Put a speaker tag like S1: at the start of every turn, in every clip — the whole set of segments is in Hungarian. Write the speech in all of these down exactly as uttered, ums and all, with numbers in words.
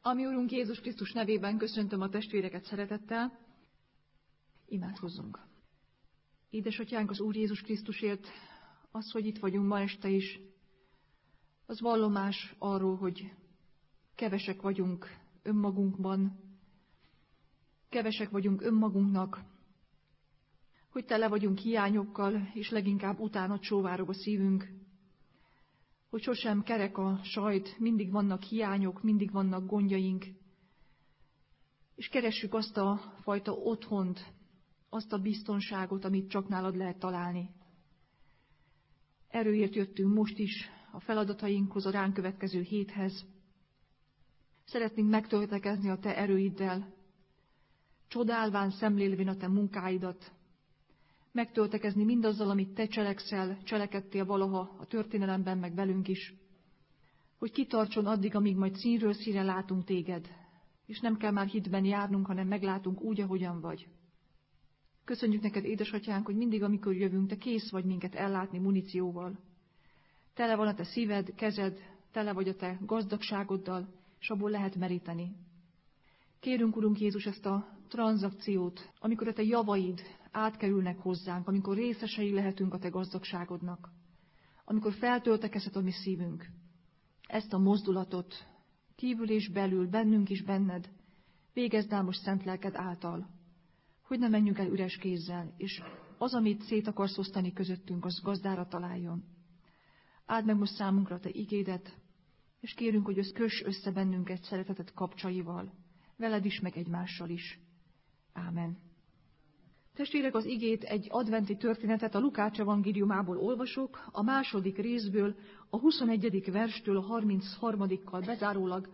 S1: Ami Urunk Jézus Krisztus nevében köszöntöm a testvéreket szeretettel. Imádkozzunk. Édesatyánk, az Úr Jézus Krisztusért, az, hogy itt vagyunk ma este is, az vallomás arról, hogy kevesek vagyunk önmagunkban, kevesek vagyunk önmagunknak, hogy tele vagyunk hiányokkal, és leginkább utána csóvárog a szívünk, hogy sosem kerek a sajt, mindig vannak hiányok, mindig vannak gondjaink, és keressük azt a fajta otthont, azt a biztonságot, amit csak nálad lehet találni. Erőért jöttünk most is a feladatainkhoz, a ránk következő héthez. Szeretnénk megtöltekezni a te erőiddel, csodálván szemlélvén a te munkáidat, megtöltekezni mindazzal, amit te cselekszel, cselekedtél valaha a történelemben, meg velünk is, hogy kitartson addig, amíg majd színről színre látunk téged, és nem kell már hitben járnunk, hanem meglátunk úgy, ahogyan vagy. Köszönjük neked, édesatyánk, hogy mindig, amikor jövünk, te kész vagy minket ellátni munícióval. Tele van a te szíved, kezed, tele vagy a te gazdagságoddal, és abból lehet meríteni. Kérünk, Urunk Jézus, ezt a tranzakciót, amikor a te javaid átkerülnek hozzánk, amikor részesei lehetünk a te gazdagságodnak, amikor feltöltekezhet a mi szívünk. Ezt a mozdulatot kívül és belül, bennünk is benned, végezd el most szent lelked által, hogy ne menjünk el üres kézzel, és az, amit szét akarsz osztani közöttünk, az gazdára találjon. Áld meg most számunkra a te igédet, és kérünk, hogy össz, köss össze bennünket szereteted kapcsaival, veled is, meg egymással is. Ámen. Testvérek, az igét, egy adventi történetet a Lukács evangéliumából olvasok, a második részből, a huszonegyedik verstől a harmincharmadikkal bezárólag.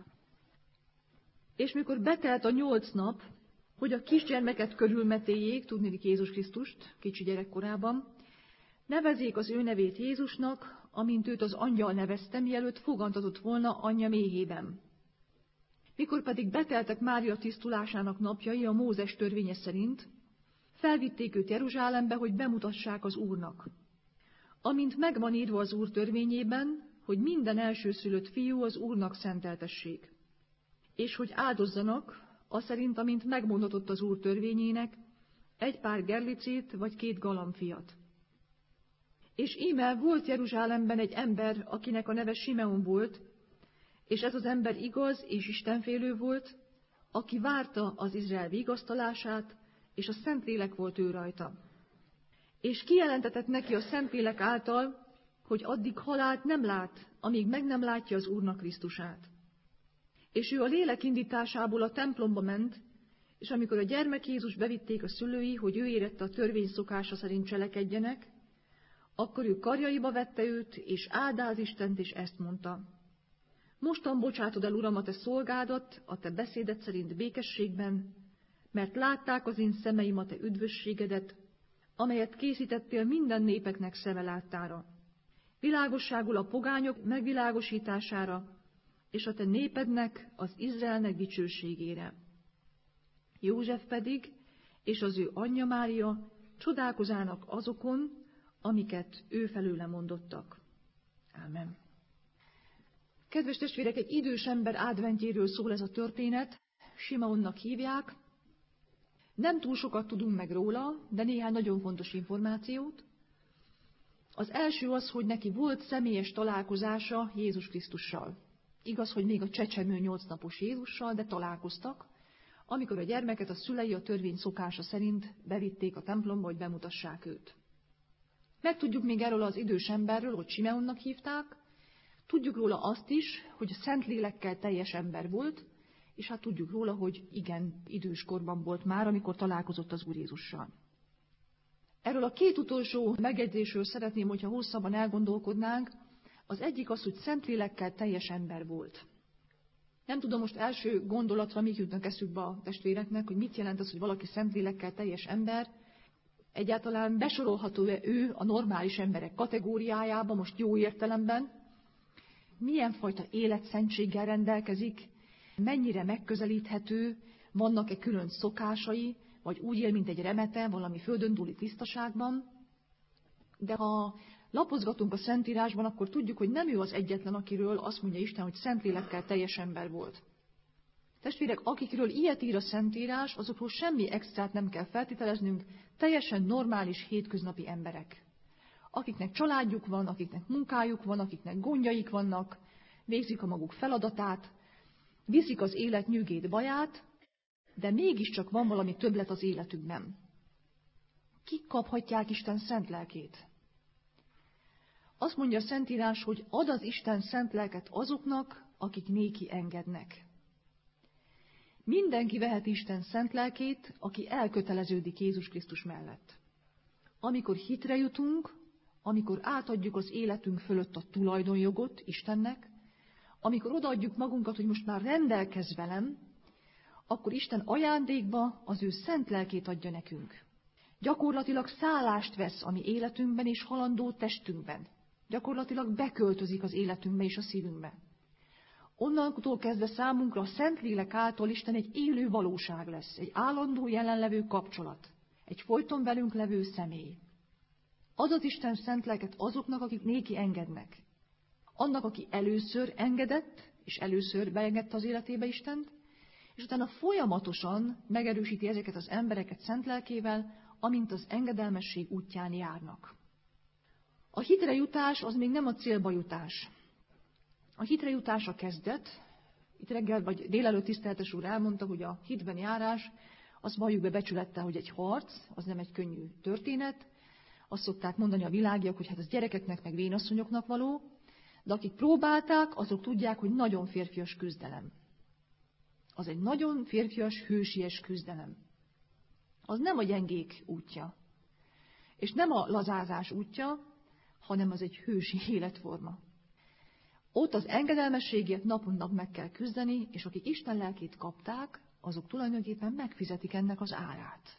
S1: És mikor betelt a nyolc nap, hogy a kisgyermeket körülmetéljék, tudni Jézus Krisztust, kicsi gyerekkorában, nevezzék az ő nevét Jézusnak, amint őt az angyal nevezte, mielőtt fogantatott volna anyja méhében. Mikor pedig beteltek Mária tisztulásának napjai a Mózes törvénye szerint, felvitték őt Jeruzsálembe, hogy bemutassák az Úrnak. Amint megvan írva az Úr törvényében, hogy minden elsőszülött fiú az Úrnak szenteltessék, és hogy áldozzanak, aszerint, amint megmondatott az Úr törvényének, egy pár gerlicét vagy két galambfiat. És íme volt Jeruzsálemben egy ember, akinek a neve Simeon volt, és ez az ember igaz és istenfélő volt, aki várta az Izrael vigasztalását, és a Szentlélek volt ő rajta. És kijelentetett neki a Szentlélek által, hogy addig halált nem lát, amíg meg nem látja az Úrnak Krisztusát. És ő a lélek indításából a templomba ment, és amikor a gyermek Jézus bevitték a szülői, hogy ő érette a törvény szokása szerint cselekedjenek, akkor ő karjaiba vette őt, és áldáz Istent, és ezt mondta: Mostan bocsátod el, Uram, a te szolgádat, a te beszédet szerint békességben, mert látták az én szemeim a te üdvösségedet, amelyet készítettél minden népeknek szeme láttára. Világosságul a pogányok megvilágosítására, és a te népednek, az Izraelnek dicsőségére. József pedig, és az ő anyja Mária csodálkozának azokon, amiket ő felőle mondottak. Ámen. Kedves testvérek, egy idős ember adventjéről szól ez a történet, Simeonnak hívják. Nem túl sokat tudunk meg róla, de néhány nagyon fontos információt. Az első az, hogy neki volt személyes találkozása Jézus Krisztussal. Igaz, hogy még a csecsemő nyolc napos Jézussal, de találkoztak, amikor a gyermeket a szülei a törvény szokása szerint bevitték a templomba, hogy bemutassák őt. Megtudjuk még erről az idős emberről, hogy Simeonnak hívták, tudjuk róla azt is, hogy Szentlélekkel teljes ember volt, és hát tudjuk róla, hogy igen, idős korban volt már, amikor találkozott az Úr Jézussal. Erről a két utolsó megjegyzésről szeretném, hogyha hosszabban elgondolkodnánk. Az egyik az, hogy Szentlélekkel teljes ember volt. Nem tudom most első gondolatra, mit jutnak eszükbe a testvéreknek, hogy mit jelent az, hogy valaki Szentlélekkel teljes ember. Egyáltalán besorolható-e ő a normális emberek kategóriájába, most jó értelemben? Milyen fajta életszentséggel rendelkezik? Mennyire megközelíthető? Vannak-e külön szokásai? Vagy úgy él, mint egy remete, valami földön túli tisztaságban? De ha lapozgatunk a Szentírásban, akkor tudjuk, hogy nem ő az egyetlen, akiről azt mondja Isten, hogy Szentlélekkel teljes ember volt. Testvérek, akikről ilyet ír a Szentírás, azokról semmi extrát nem kell feltételeznünk, teljesen normális, hétköznapi emberek. Akiknek családjuk van, akiknek munkájuk van, akiknek gondjaik vannak, végzik a maguk feladatát, viszik az élet nyűgét, baját, de mégiscsak van valami többlet az életükben. Kik kaphatják Isten szent lelkét? Azt mondja a Szentírás, hogy ad az Isten szent lelket azoknak, akik néki engednek. Mindenki vehet Isten szent lelkét, aki elköteleződik Jézus Krisztus mellett. Amikor hitre jutunk, amikor átadjuk az életünk fölött a tulajdonjogot Istennek, amikor odaadjuk magunkat, hogy most már rendelkezz velem, akkor Isten ajándékba az ő szent lelkét adja nekünk. Gyakorlatilag szállást vesz a mi életünkben és halandó testünkben. Gyakorlatilag beköltözik az életünkbe és a szívünkbe. Onnantól kezdve számunkra a Szentlélek által Isten egy élő valóság lesz, egy állandó jelenlevő kapcsolat, egy folyton velünk levő személy. Ad az Isten szent lelket azoknak, akik néki engednek. Annak, aki először engedett, és először beengedte az életébe Istent, és utána folyamatosan megerősíti ezeket az embereket szent lelkével, amint az engedelmesség útján járnak. A hitre jutás az még nem a célba jutás. A hitre jutás a kezdet. Itt reggel vagy délelőtt tiszteletes úr elmondta, hogy a hitben járás, azt valljuk be becsülettel, hogy egy harc, az nem egy könnyű történet. Azt szokták mondani a világiak, hogy hát az gyerekeknek meg vénasszonyoknak való, de akik próbálták, azok tudják, hogy nagyon férfias küzdelem. Az egy nagyon férfias, hősies küzdelem. Az nem a gyengék útja, és nem a lazázás útja, hanem az egy hősi életforma. Ott az engedelmességért napon nap meg kell küzdeni, és akik Isten lelkét kapták, azok tulajdonképpen megfizetik ennek az árát.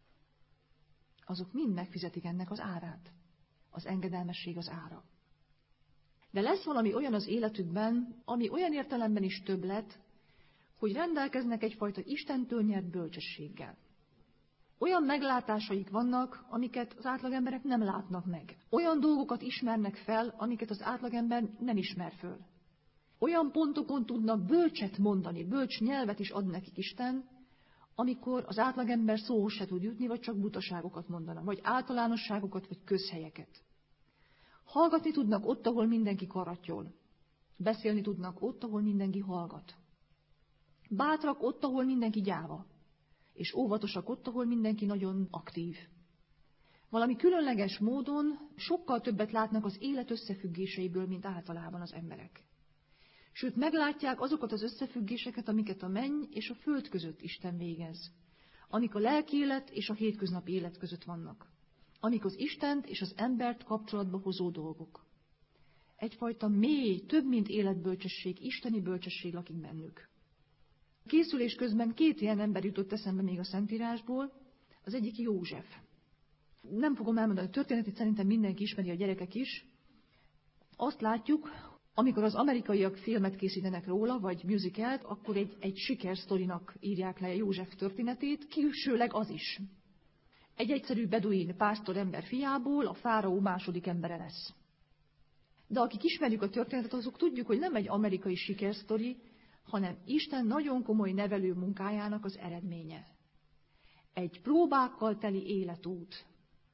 S1: Azok mind megfizetik ennek az árát. Az engedelmesség az ára. De lesz valami olyan az életükben, ami olyan értelemben is többlet, hogy rendelkeznek egyfajta Istentől nyert bölcsességgel. Olyan meglátásaik vannak, amiket az átlagemberek nem látnak meg. Olyan dolgokat ismernek fel, amiket az átlagember nem ismer föl. Olyan pontokon tudnak bölcset mondani, bölcs nyelvet is ad nekik Isten, amikor az átlagember szóhoz se tud jutni, vagy csak butaságokat mondana, vagy általánosságokat, vagy közhelyeket. Hallgatni tudnak ott, ahol mindenki karattyol. Beszélni tudnak ott, ahol mindenki hallgat. Bátrak ott, ahol mindenki gyáva. És óvatosak ott, ahol mindenki nagyon aktív. Valami különleges módon sokkal többet látnak az élet összefüggéseiből, mint általában az emberek. Sőt, meglátják azokat az összefüggéseket, amiket a menny és a föld között Isten végez. Amik a lelkiélet és a hétköznapi élet között vannak. Amik az Istent és az embert kapcsolatba hozó dolgok. Egyfajta mély, több mint életbölcsesség, isteni bölcsesség lakik bennük. A készülés közben két ilyen ember jutott eszembe még a Szentírásból, az egyik József. Nem fogom elmondani a történetét, szerintem mindenki ismeri, a gyerekek is. Azt látjuk, amikor az amerikaiak filmet készítenek róla, vagy musicalt, akkor egy, egy sikersztorinak írják le József történetét, külsőleg az is. Egy egyszerű beduin pásztor ember fiából a fáraó második embere lesz. De akik ismerjük a történetet, azok tudjuk, hogy nem egy amerikai sikersztori, hanem Isten nagyon komoly nevelő munkájának az eredménye. Egy próbákkal teli életút.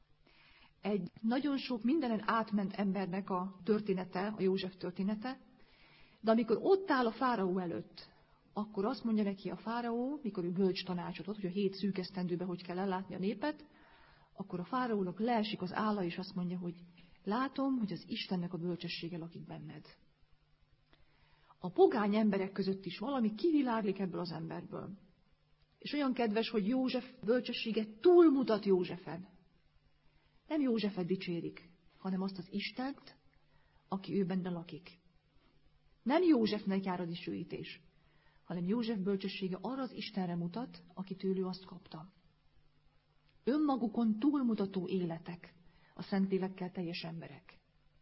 S1: Egy nagyon sok mindenen átment embernek a története, a József története, de amikor ott áll a fáraó előtt, akkor azt mondja neki a fáraó, mikor ő bölcs tanácsot ad, hogy a hét szűk esztendőben hogy kell ellátni a népet, akkor a fáraónak leesik az álla, és azt mondja, hogy látom, hogy az Istennek a bölcsessége lakik benned. A pogány emberek között is valami kiviláglik ebből az emberből. És olyan kedves, hogy József bölcsessége túlmutat Józsefen. Nem Józsefet dicsérik, hanem azt az Istent, aki ő benne lakik. Nem Józsefnek jár a dicsőítés, hanem József bölcsessége arra az Istenre mutat, aki tőlük azt kapta. Önmagukon túlmutató életek, a Szentlélekkel teljes emberek.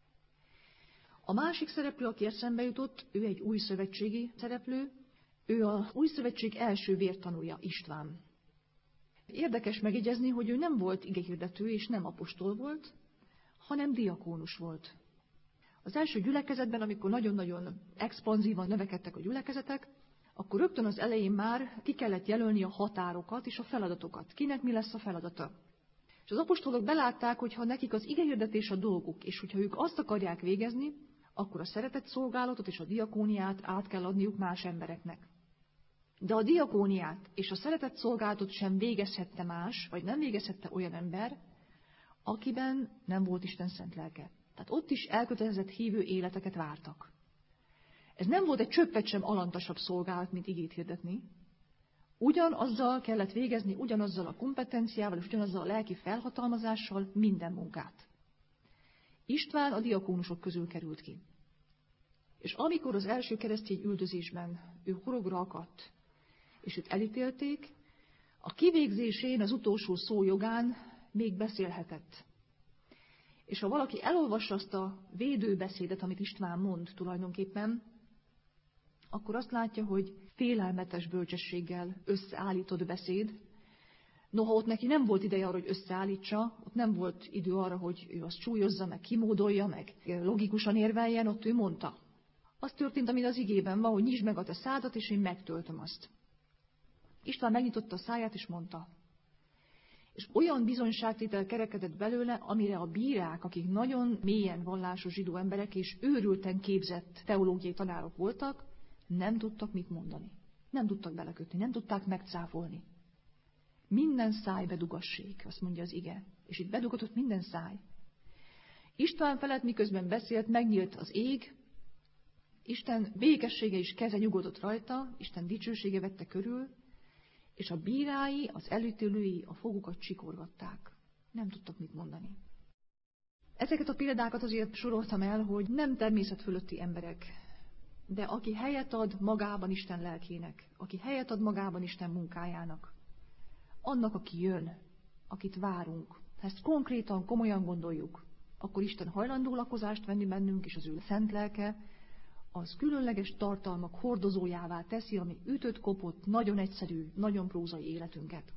S1: A másik szereplő, aki eszembe jutott, ő egy új szövetségi szereplő, ő az új szövetség első vértanúja, István. Érdekes megjegyezni, hogy ő nem volt igehirdető és nem apostol volt, hanem diakónus volt. Az első gyülekezetben, amikor nagyon-nagyon expanzívan növekedtek a gyülekezetek, akkor rögtön az elején már ki kellett jelölni a határokat és a feladatokat. Kinek mi lesz a feladata. És az apostolok belátták, hogy ha nekik az igehirdetés a dolguk, és hogyha ők azt akarják végezni, akkor a szeretett szolgálatot és a diakóniát át kell adniuk más embereknek. De a diakóniát és a szeretett szolgálatot sem végezhette más, vagy nem végezhette olyan ember, akiben nem volt Isten szent lelke. Tehát ott is elkötelezett hívő életeket vártak. Ez nem volt egy csöppet sem alantasabb szolgálat, mint igét hirdetni. Ugyanazzal kellett végezni, ugyanazzal a kompetenciával és ugyanazzal a lelki felhatalmazással minden munkát. István a diakónusok közül került ki. És amikor az első keresztény üldözésben ő horogra akadt, és őt elítélték, a kivégzésén az utolsó szó jogán még beszélhetett. És ha valaki elolvassa azt a védőbeszédet, amit István mond tulajdonképpen, akkor azt látja, hogy félelmetes bölcsességgel összeállított beszéd. Noha ott neki nem volt ideje arra, hogy összeállítsa, ott nem volt idő arra, hogy ő azt súlyozza, meg kimódolja, meg logikusan érveljen, ott ő mondta. Az történt, amit az igében van, hogy nyisd meg a te szádat, és én megtöltöm azt. István megnyitotta a száját, és mondta. És olyan bizonyságtétel kerekedett belőle, amire a bírák, akik nagyon mélyen vallásos zsidó emberek és őrülten képzett teológiai tanárok voltak, nem tudtak mit mondani. Nem tudtak belekötni, nem tudták megcáfolni. Minden száj bedugassék, azt mondja az ige. És itt bedugatott minden száj. István felett miközben beszélt, megnyílt az ég, Isten békessége és keze nyugodott rajta, Isten dicsősége vette körül, és a bírái, az elítélői a fogukat csikorgatták. Nem tudtak mit mondani. Ezeket a példákat azért soroltam el, hogy nem természet fölötti emberek, de aki helyet ad magában Isten lelkének, aki helyet ad magában Isten munkájának, annak, aki jön, akit várunk. Ha ezt konkrétan, komolyan gondoljuk, akkor Isten hajlandó lakozást venni bennünk, és az ő szent lelke az különleges tartalmak hordozójává teszi, ami ütött, kopott, nagyon egyszerű, nagyon prózai életünket.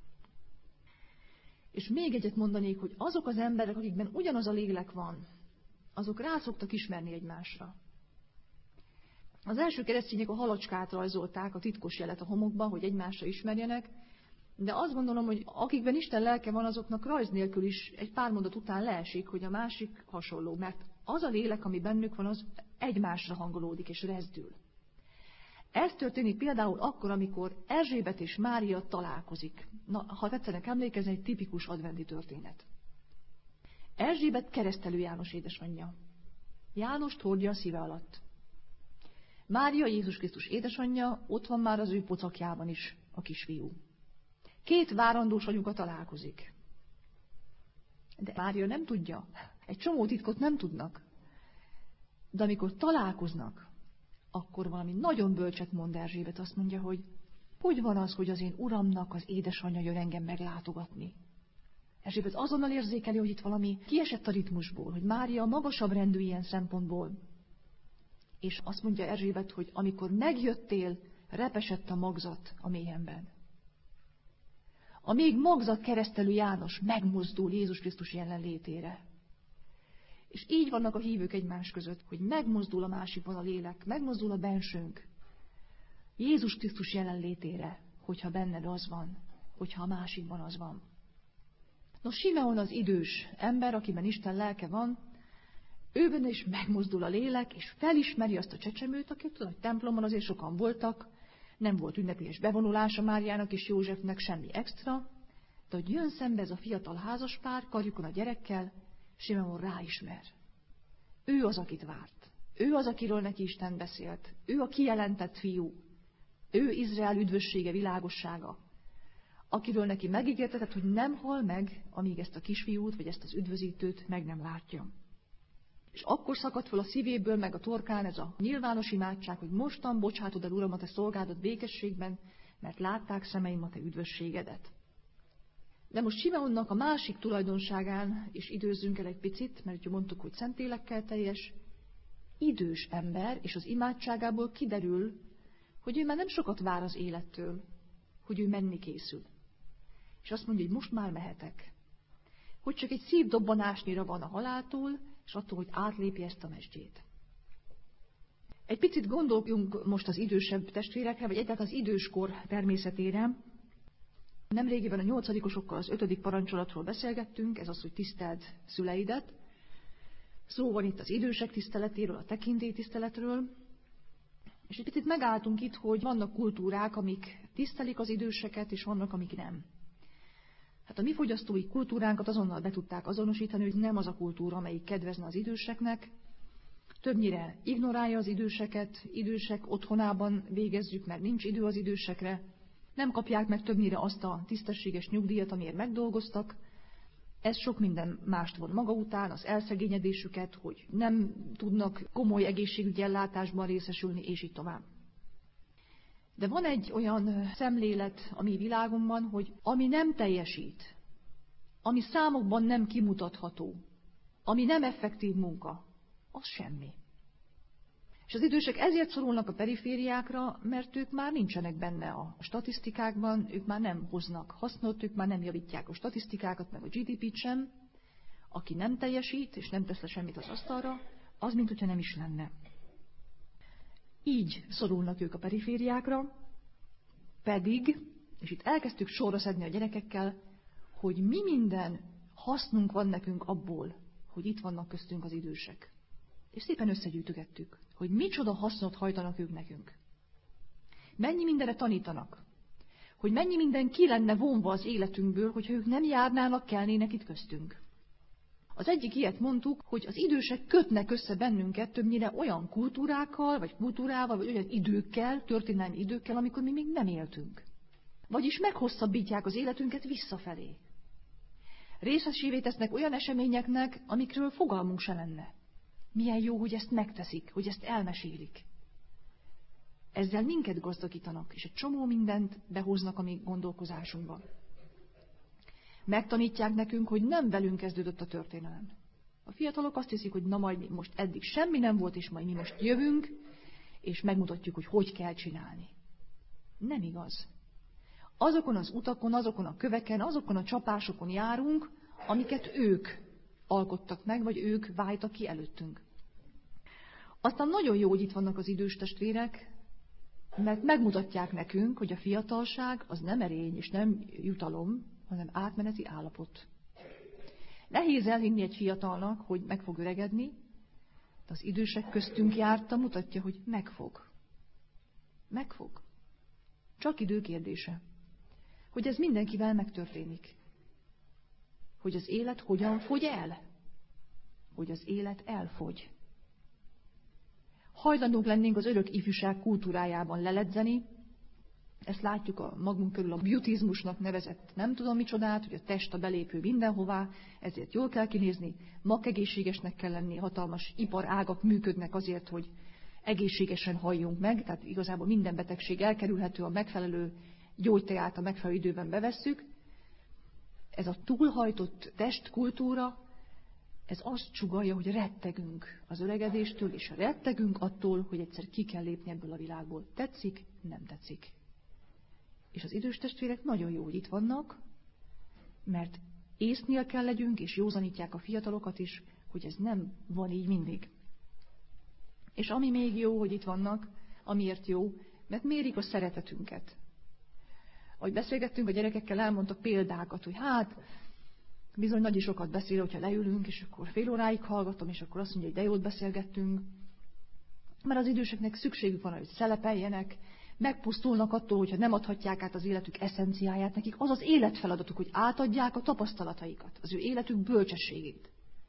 S1: És még egyet mondanék, hogy azok az emberek, akikben ugyanaz a lélek van, azok rá szoktak ismerni egymásra. Az első keresztények a halacskát rajzolták, a titkos jelet a homokba, hogy egymásra ismerjenek, de azt gondolom, hogy akikben Isten lelke van, azoknak rajz nélkül is egy pár mondat után leesik, hogy a másik hasonló, mert az a lélek, ami bennük van, az egymásra hangolódik és rezdül. Ez történik például akkor, amikor Erzsébet és Mária találkozik. Na, ha tetszenek emlékezni, egy tipikus adventi történet. Erzsébet keresztelő János édesanyja. Jánost hordja a szíve alatt. Mária, Jézus Krisztus édesanyja, ott van már az ő pocakjában is a kisfiú. Két várandós anyuka találkozik. De Mária nem tudja. Egy csomó titkot nem tudnak. De amikor találkoznak, akkor valami nagyon bölcset mond Erzsébet. Azt mondja, hogy hogy van az, hogy az én uramnak az édesanyja jön engem meglátogatni. Erzsébet azonnal érzékeli, hogy itt valami kiesett a ritmusból, hogy Mária magasabb rendű ilyen szempontból. És azt mondja Erzsébet, hogy amikor megjöttél, repesett a magzat a méhemben. A még magzat keresztelő János megmozdul Jézus Krisztus jelenlétére. És így vannak a hívők egymás között, hogy megmozdul a másikban a lélek, megmozdul a bensőnk Jézus Krisztus jelenlétére, hogyha benned az van, hogyha a másikban az van. Nos, Simeon az idős ember, akiben Isten lelke van, őben is megmozdul a lélek, és felismeri azt a csecsemőt, akit a templomban azért sokan voltak, nem volt ünnepélyes bevonulása Máriának és Józsefnek, semmi extra, de hogy jön szembe ez a fiatal házaspár, karjukon a gyerekkel, Simeon ráismer. Ő az, akit várt. Ő az, akiről neki Isten beszélt. Ő a kijelentett fiú. Ő Izrael üdvössége, világossága. Akiről neki megígértetett, hogy nem hal meg, amíg ezt a kisfiút, vagy ezt az üdvözítőt meg nem látja. És akkor szakadt fel a szívéből, meg a torkán ez a nyilvános imádság, hogy mostan bocsátod el, Uram, a te szolgádat békességben, mert látták szemeim a te üdvösségedet. De most Simeonnak a másik tulajdonságán is időzzünk el egy picit, mert ugye mondtuk, hogy szentélekkel teljes, idős ember, és az imádságából kiderül, hogy ő már nem sokat vár az élettől, hogy ő menni készül. És azt mondja, hogy most már mehetek. Hogy csak egy szívdobbanásnyira van a haláltól, és attól, hogy átlépi ezt a mesdjét. Egy picit gondoljunk most az idősebb testvérekre, vagy egyáltalán az időskor természetére. Nemrégiben a nyolcadikosokkal az ötödik parancsolatról beszélgettünk, ez az, hogy tiszteld szüleidet. Szó van itt az idősek tiszteletéről, a tekintélytiszteletről. És egy picit megálltunk itt, hogy vannak kultúrák, amik tisztelik az időseket, és vannak, amik nem. Hát a mi fogyasztói kultúránkat azonnal be tudták azonosítani, hogy nem az a kultúra, amelyik kedvezne az időseknek. Többnyire ignorálja az időseket, idősek otthonában végezzük, mert nincs idő az idősekre. Nem kapják meg többnyire azt a tisztességes nyugdíjat, amiért megdolgoztak. Ez sok minden mást von maga után, az elszegényedésüket, hogy nem tudnak komoly egészségügyi ellátásban részesülni, és így tovább. De van egy olyan szemlélet a mi világunkban, hogy ami nem teljesít, ami számokban nem kimutatható, ami nem effektív munka, az semmi. És az idősek ezért szorulnak a perifériákra, mert ők már nincsenek benne a statisztikákban, ők már nem hoznak hasznot, ők már nem javítják a statisztikákat, meg a gé dé pét sem. Aki nem teljesít, és nem tesz le semmit az asztalra, az, mint hogyha nem is lenne. Így szorulnak ők a perifériákra, pedig, és itt elkezdtük sorra szedni a gyerekekkel, hogy mi minden hasznunk van nekünk abból, hogy itt vannak köztünk az idősek. És szépen összegyűjtögettük, hogy micsoda hasznot hajtanak ők nekünk. Mennyi mindenre tanítanak, hogy mennyi minden ki lenne vonva az életünkből, hogyha ők nem járnának, kelnének itt köztünk. Az egyik ilyet mondtuk, hogy az idősek kötnek össze bennünket többnyire olyan kultúrákkal, vagy kultúrával, vagy olyan időkkel, történelmi időkkel, amikor mi még nem éltünk. Vagyis meghosszabbítják az életünket visszafelé. Részesévé tesznek olyan eseményeknek, amikről fogalmunk se lenne. Milyen jó, hogy ezt megteszik, hogy ezt elmesélik. Ezzel minket gazdagítanak, és egy csomó mindent behoznak a mi gondolkozásunkba. Megtanítják nekünk, hogy nem velünk kezdődött a történelem. A fiatalok azt hiszik, hogy na majd most eddig semmi nem volt, és majd mi most jövünk, és megmutatjuk, hogy hogy kell csinálni. Nem igaz. Azokon az utakon, azokon a köveken, azokon a csapásokon járunk, amiket ők alkottak meg, vagy ők váltak ki előttünk. Aztán nagyon jó, hogy itt vannak az idős testvérek, mert megmutatják nekünk, hogy a fiatalság az nem erény és nem jutalom, hanem átmeneti állapot. Nehéz elhinni egy fiatalnak, hogy meg fog öregedni, de az idősek köztünk járta, mutatja, hogy meg fog. Meg fog. Csak idő kérdése. Hogy ez mindenkivel megtörténik. Hogy az élet hogyan fogy el? Hogy az élet elfogy. Hajlandók lennénk az örök ifjúság kultúrájában leledzeni. Ezt látjuk a magunk körül a beautizmusnak nevezett nem tudom micsodát, hogy a test a belépő mindenhová, ezért jól kell kinézni, magegészségesnek kell lenni, hatalmas iparágak működnek azért, hogy egészségesen halljunk meg, tehát igazából minden betegség elkerülhető, a megfelelő gyógyteát a megfelelő időben bevesszük. Ez a túlhajtott testkultúra, ez azt sugallja, hogy rettegünk az öregedéstől, és rettegünk attól, hogy egyszer ki kell lépni ebből a világból. Tetszik? Nem tetszik. És az idős testvérek nagyon jó, hogy itt vannak, mert észnél kell legyünk, és józanítják a fiatalokat is, hogy ez nem van így mindig. És ami még jó, hogy itt vannak, amiért jó, mert mérik a szeretetünket. Ahogy beszélgettünk, a gyerekekkel elmondtak példákat, hogy hát, bizony nagy is sokat beszél, hogyha leülünk, és akkor fél óráig hallgatom, és akkor azt mondja, hogy de jót beszélgettünk. Mert az időseknek szükségük van, hogy szelepeljenek, megpusztulnak attól, hogyha nem adhatják át az életük eszenciáját nekik. Az az életfeladatuk, hogy átadják a tapasztalataikat, az ő életük bölcsességét.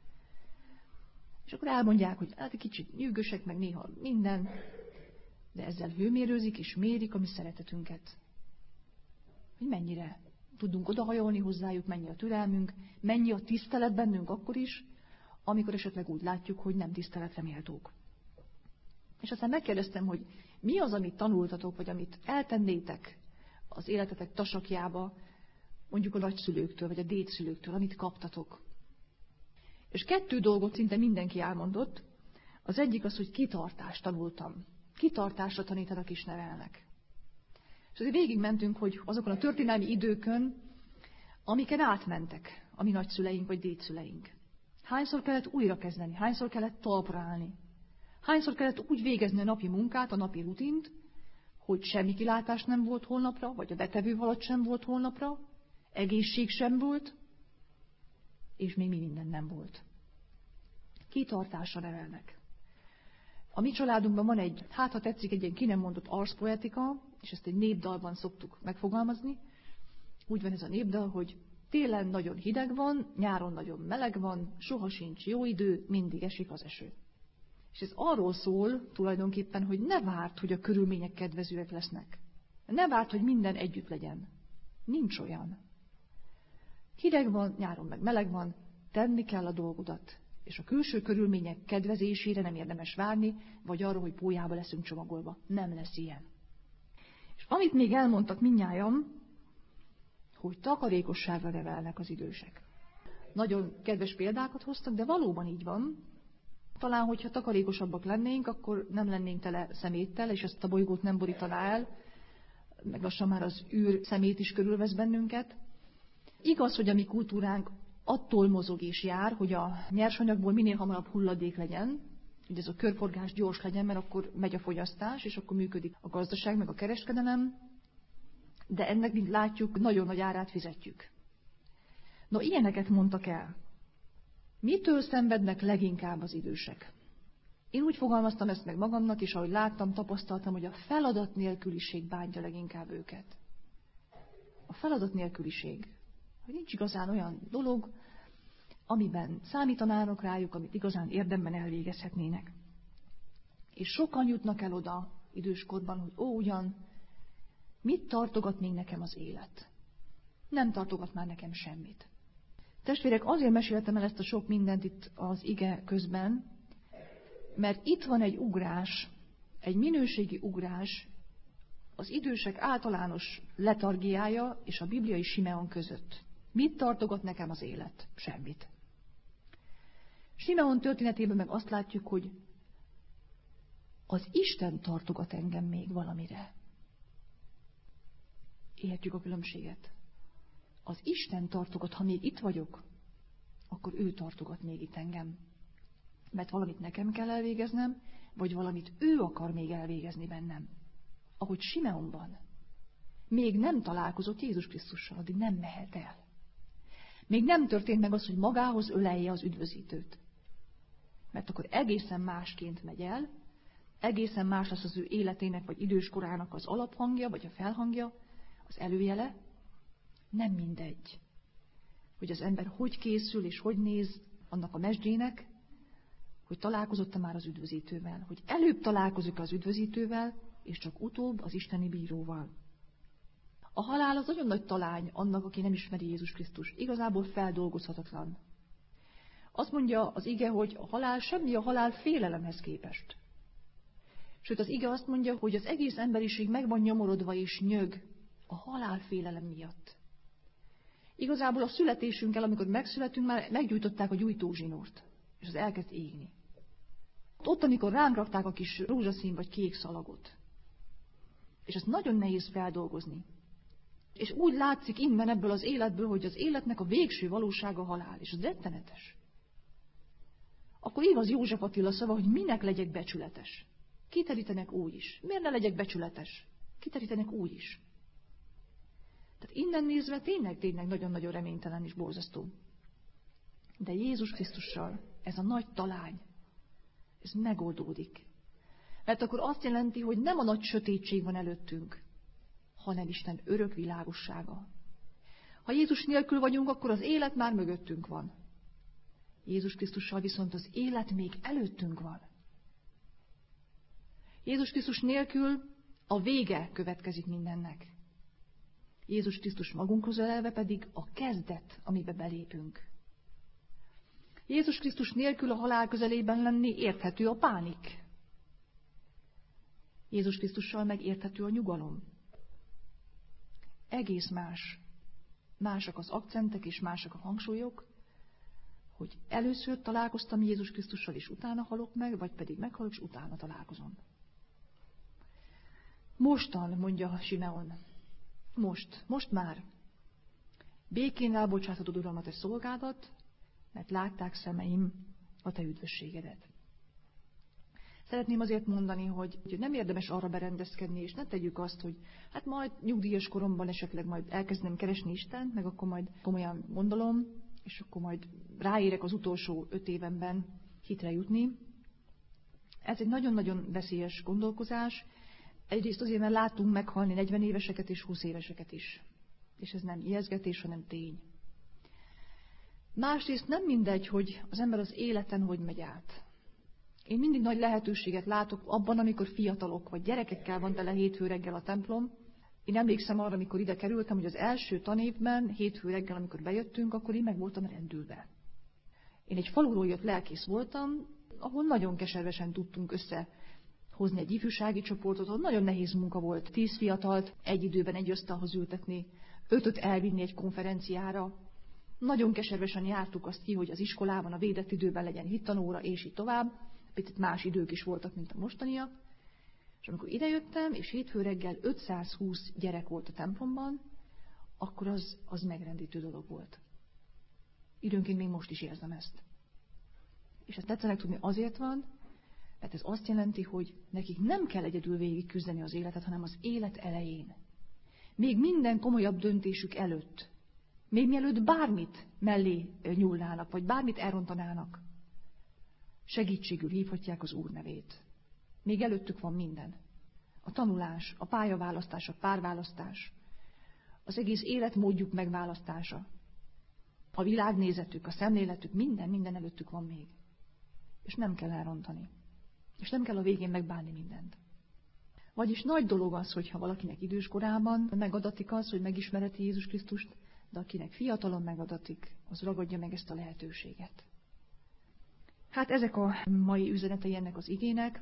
S1: És akkor elmondják, hogy hát egy kicsit nyűgösek, meg néha minden, de ezzel hőmérőzik és mérik a mi szeretetünket. Hogy mennyire tudunk odahajolni hozzájuk, mennyi a türelmünk, mennyi a tisztelet bennünk akkor is, amikor esetleg úgy látjuk, hogy nem tiszteletre méltók. És aztán megkérdeztem, hogy mi az, amit tanultatok, vagy amit eltennétek az életetek tasakjába, mondjuk a nagyszülőktől, vagy a dédszülőktől, amit kaptatok. És kettő dolgot szinte mindenki elmondott. Az egyik az, hogy kitartást tanultam. Kitartásra tanítanak és nevelnek. És azért végigmentünk, hogy azokon a történelmi időkön, amiken átmentek a mi nagyszüleink vagy dédszüleink. Hányszor kellett újra kezdeni, hányszor kellett talpra állni. Hányszor kellett úgy végezni a napi munkát, a napi rutint, hogy semmi kilátás nem volt holnapra, vagy a betevő alatt sem volt holnapra, egészség sem volt, és még mi minden nem volt. Kitartásra nevelnek. A mi családunkban van egy, hát ha tetszik, egy ilyen ki nem mondott arszpoetika, és ezt egy népdalban szoktuk megfogalmazni. Úgy van ez a népdal, hogy télen nagyon hideg van, nyáron nagyon meleg van, soha sincs jó idő, mindig esik az eső. És ez arról szól tulajdonképpen, hogy ne várd, hogy a körülmények kedvezőek lesznek. Ne várd, hogy minden együtt legyen. Nincs olyan. Hideg van, nyáron meg meleg van, tenni kell a dolgodat. És a külső körülmények kedvezésére nem érdemes várni, vagy arra, hogy pólyába leszünk csomagolva. Nem lesz ilyen. És amit még elmondtak mindnyájan, hogy takarékosságra nevelnek az idősek. Nagyon kedves példákat hoztak, de valóban így van. Talán, hogyha takarékosabbak lennénk, akkor nem lennénk tele szeméttel, és ezt a bolygót nem borítaná el, meg lassan már az űr szemét is körülvesz bennünket. Igaz, hogy a mi kultúránk attól mozog és jár, hogy a nyersanyagból minél hamarabb hulladék legyen, hogy ez a körforgás gyors legyen, mert akkor megy a fogyasztás, és akkor működik a gazdaság, meg a kereskedelem, de ennek, mint látjuk, nagyon nagy árát fizetjük. No, ilyeneket mondtak el. Mitől szenvednek leginkább az idősek? Én úgy fogalmaztam ezt meg magamnak, és ahogy láttam, tapasztaltam, hogy a feladat nélküliség bántja leginkább őket. A feladat nélküliség. Hogy nincs igazán olyan dolog, amiben számítanának rájuk, amit igazán érdemben elvégezhetnének. És sokan jutnak el oda időskorban, hogy ó, ugyan, mit tartogat még nekem az élet? Nem tartogat már nekem semmit. Testvérek, azért meséltem el ezt a sok mindent itt az ige közben, mert itt van egy ugrás, egy minőségi ugrás az idősek általános letargiája és a bibliai Simeon között. Mit tartogat nekem az élet? Semmit. Simeon történetében meg azt látjuk, hogy az Isten tartogat engem még valamire. Értjük a különbséget. Az Isten tartogat, ha még itt vagyok, akkor ő tartogat még itt engem. Mert valamit nekem kell elvégeznem, vagy valamit ő akar még elvégezni bennem. Ahogy Simeonban. Még nem találkozott Jézus Krisztussal, addig nem mehet el. Még nem történt meg az, hogy magához ölelje az üdvözítőt. Mert akkor egészen másként megy el, egészen más lesz az ő életének, vagy időskorának az alaphangja, vagy a felhangja, az előjele. Nem mindegy, hogy az ember hogy készül és hogy néz annak a mesdjének, hogy találkozott-e már az üdvözítővel, hogy előbb találkozik az üdvözítővel, és csak utóbb az isteni bíróval. A halál az nagyon nagy talány annak, aki nem ismeri Jézus Krisztust. Igazából feldolgozhatatlan. Azt mondja az ige, hogy a halál semmi a halál félelemhez képest. Sőt, az ige azt mondja, hogy az egész emberiség meg van nyomorodva és nyög a halál félelem miatt. Igazából a születésünkkel, amikor megszületünk, már meggyújtották a gyújtózsinórt, és az elkezd égni. Ott, amikor ránk rakták a kis rózsaszín vagy kék szalagot. És ezt nagyon nehéz feldolgozni. És úgy látszik innen ebből az életből, hogy az életnek a végső valósága a halál, és az rettenetes. Akkor igaz József Attila szava, hogy minek legyek becsületes. Kiterítenek úgy is. Miért ne legyek becsületes? Kiterítenek úgy is. Tehát innen nézve tényleg, tényleg nagyon-nagyon reménytelen és borzasztó. De Jézus Krisztussal ez a nagy talány, ez megoldódik. Mert akkor azt jelenti, hogy nem a nagy sötétség van előttünk, hanem Isten örök világossága. Ha Jézus nélkül vagyunk, akkor az élet már mögöttünk van. Jézus Krisztussal viszont az élet még előttünk van. Jézus Krisztus nélkül a vége következik mindennek. Jézus Krisztus magunkhoz ölelve pedig a kezdet, amibe belépünk. Jézus Krisztus nélkül a halál közelében lenni érthető a pánik. Jézus Krisztussal meg érthető a nyugalom. Egész más. Másak az akcentek és másak a hangsúlyok, hogy először találkoztam Jézus Krisztussal, és utána halok meg, vagy pedig meghalok, és utána találkozom. Mostan, mondja Simeon, most, most már. Békén elbocsáthatod, Uram, a te szolgádat, mert látták szemeim a te üdvösségedet. Szeretném azért mondani, hogy nem érdemes arra berendezkedni, és ne tegyük azt, hogy hát majd nyugdíjas koromban esetleg majd elkezdem keresni Istent, meg akkor majd komolyan gondolom, és akkor majd ráérek az utolsó öt évemben hitre jutni. Ez egy nagyon-nagyon veszélyes gondolkozás. Egyrészt azért, mert látunk meghalni negyven éveseket és húsz éveseket is. És ez nem ijesztgetés, hanem tény. Másrészt nem mindegy, hogy az ember az életen hogy megy át. Én mindig nagy lehetőséget látok abban, amikor fiatalok vagy gyerekekkel van tele hétfő reggel a templom. Én emlékszem arra, amikor ide kerültem, hogy az első tanévben, hétfő reggel, amikor bejöttünk, akkor én meg voltam rendülve. Én egy faluról jött lelkész voltam, ahol nagyon keservesen tudtunk összehozni egy ifjúsági csoportot, ahol nagyon nehéz munka volt tíz fiatalt egy időben egy asztalhoz ültetni, ötöt elvinni egy konferenciára. Nagyon keservesen jártuk azt ki, hogy az iskolában a védett időben legyen hittanóra, és így tovább. Picit más idők is voltak, mint a mostaniak. És amikor idejöttem, és hétfő reggel ötszázhúsz gyerek volt a templomban, akkor az, az megrendítő dolog volt. Időnként még most is érzem ezt. És ezt tetszenek tudni azért van, mert ez azt jelenti, hogy nekik nem kell egyedül végig küzdeni az életet, hanem az élet elején. Még minden komolyabb döntésük előtt. Még mielőtt bármit mellé nyúlnának, vagy bármit elrontanának, segítségül hívhatják az Úr nevét. Még előttük van minden. A tanulás, a pályaválasztás, a párválasztás, az egész életmódjuk megválasztása, a világnézetük, a szemléletük, minden, minden előttük van még. És nem kell elrontani. És nem kell a végén megbánni mindent. Vagyis nagy dolog az, hogyha valakinek idős korában megadatik az, hogy megismereti Jézus Krisztust, de akinek fiatalon megadatik, az ragadja meg ezt a lehetőséget. Hát ezek a mai üzenetei ennek az igének.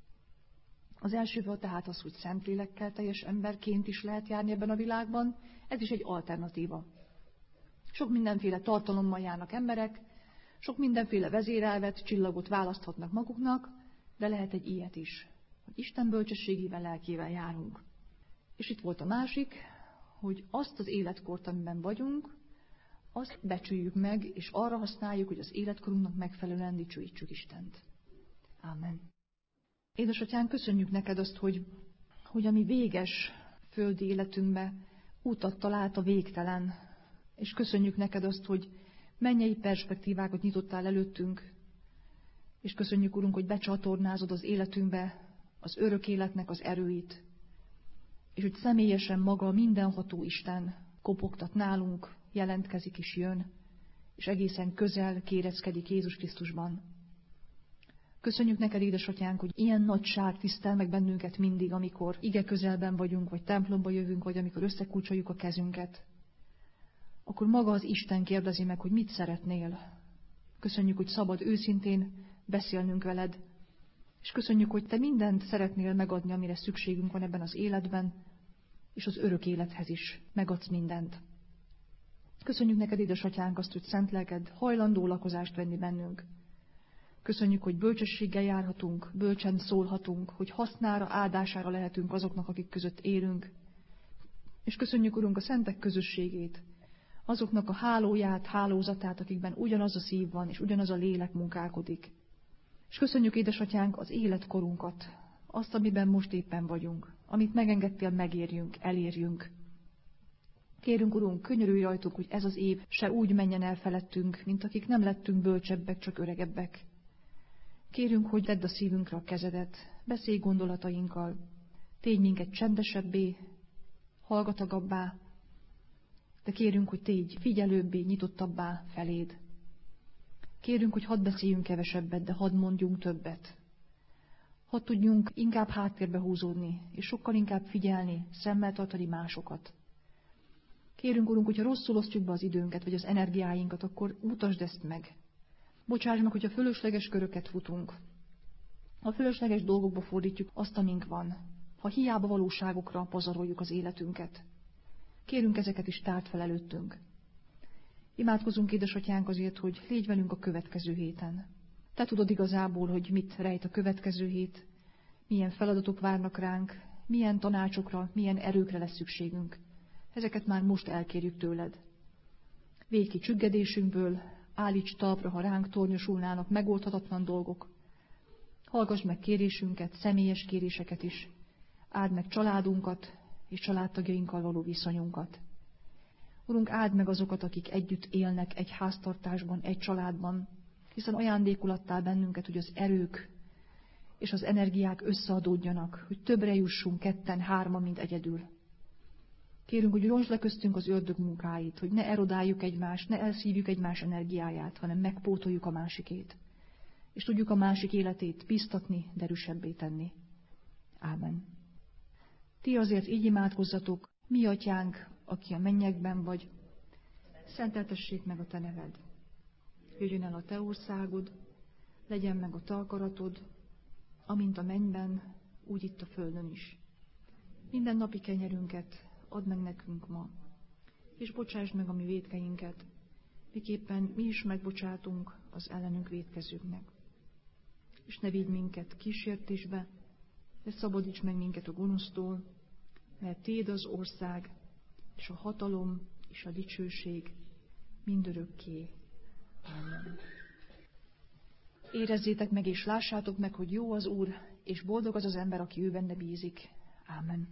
S1: Az első volt tehát az, hogy Szentlélekkel teljes emberként is lehet járni ebben a világban. Ez is egy alternatíva. Sok mindenféle tartalommal járnak emberek, sok mindenféle vezérelvet, csillagot választhatnak maguknak, de lehet egy ilyet is, hogy Isten bölcsességével, lelkével járunk. És itt volt a másik, hogy azt az életkort, amiben vagyunk, azt becsüljük meg, és arra használjuk, hogy az életkorunknak megfelelően dicsőítsük Istent. Ámen. Édesatyánk, köszönjük neked azt, hogy, hogy a mi véges földi életünkbe utat talált a végtelen. És köszönjük neked azt, hogy mennyei perspektívákat nyitottál előttünk. És köszönjük, Urunk, hogy becsatornázod az életünkbe az örök életnek az erőit. És hogy személyesen maga mindenható Isten kopogtat nálunk, jelentkezik és jön, és egészen közel kéreckedik Jézus Krisztusban. Köszönjük neked, édesatyánk, hogy ilyen nagyság tisztel meg bennünket mindig, amikor ige közelben vagyunk, vagy templomba jövünk, vagy amikor összekulcsoljuk a kezünket. Akkor maga az Isten kérdezi meg, hogy mit szeretnél. Köszönjük, hogy szabad őszintén beszélnünk veled, és köszönjük, hogy te mindent szeretnél megadni, amire szükségünk van ebben az életben, és az örök élethez is megadsz mindent. Köszönjük neked, édesatyánk, azt, hogy szent lelked hajlandó lakozást venni bennünk. Köszönjük, hogy bölcsességgel járhatunk, bölcsen szólhatunk, hogy hasznára, áldására lehetünk azoknak, akik között élünk. És köszönjük, Urunk, a szentek közösségét, azoknak a hálóját, hálózatát, akikben ugyanaz a szív van, és ugyanaz a lélek munkálkodik. És köszönjük, édesatyánk, az életkorunkat, azt, amiben most éppen vagyunk, amit megengedtél, megérjünk, elérjünk. Kérünk, Urunk, könyörülj rajtunk, hogy ez az év se úgy menjen el felettünk, mint akik nem lettünk bölcsebbek, csak öregebbek. Kérünk, hogy tedd a szívünkre a kezedet, beszélj gondolatainkkal, tégy minket csendesebbé, hallgatagabbá, de kérünk, hogy tégy figyelőbbé, nyitottabbá feléd. Kérünk, hogy hadd beszéljünk kevesebbet, de hadd mondjunk többet. Hadd tudjunk inkább háttérbe húzódni, és sokkal inkább figyelni, szemmel tartani másokat. Kérünk, Urunk, hogyha rosszul osztjuk be az időnket, vagy az energiáinkat, akkor mutasd ezt meg. Bocsáss meg, hogyha fölösleges köröket futunk. Ha fölösleges dolgokba fordítjuk azt, amink van. Ha hiába valóságokra pazaroljuk az életünket. Kérünk, ezeket is tárd fel előttünk. Imádkozunk, édesatyánk, azért, hogy légy velünk a következő héten. Te tudod igazából, hogy mit rejt a következő hét, milyen feladatok várnak ránk, milyen tanácsokra, milyen erőkre lesz szükségünk. Ezeket már most elkérjük tőled. Védj ki csüggedésünkből, állíts talpra, ha ránk tornyosulnának megoldhatatlan dolgok. Hallgass meg kérésünket, személyes kéréseket is. Áld meg családunkat és családtagjainkkal való viszonyunkat. Urunk, áld meg azokat, akik együtt élnek egy háztartásban, egy családban, hiszen ajándékul adtál bennünket, hogy az erők és az energiák összeadódjanak, hogy többre jussunk ketten, hárman, mint egyedül. Kérünk, hogy rontsd le köztünk az ördög munkáit, hogy ne erodáljuk egymást, ne elszívjuk egymás energiáját, hanem megpótoljuk a másikét. És tudjuk a másik életét biztatni, derűsebbé tenni. Ámen. Ti azért így imádkozzatok, mi atyánk, aki a mennyekben vagy, szenteltessék meg a te neved. Jöjjön el a te országod, legyen meg a te akaratod, amint a mennyben, úgy itt a földön is. Minden napi kenyerünket add meg nekünk ma, és bocsásd meg a mi vétkeinket, miképpen mi is megbocsátunk az ellenünk vétkezőknek. És ne vigy minket kísértésbe, de szabadíts meg minket a gonosztól, mert Téd az ország, és a hatalom, és a dicsőség mindörökké. Amen. Érezzétek meg és lássátok meg, hogy jó az Úr, és boldog az az ember, aki ő benne bízik. Ámen.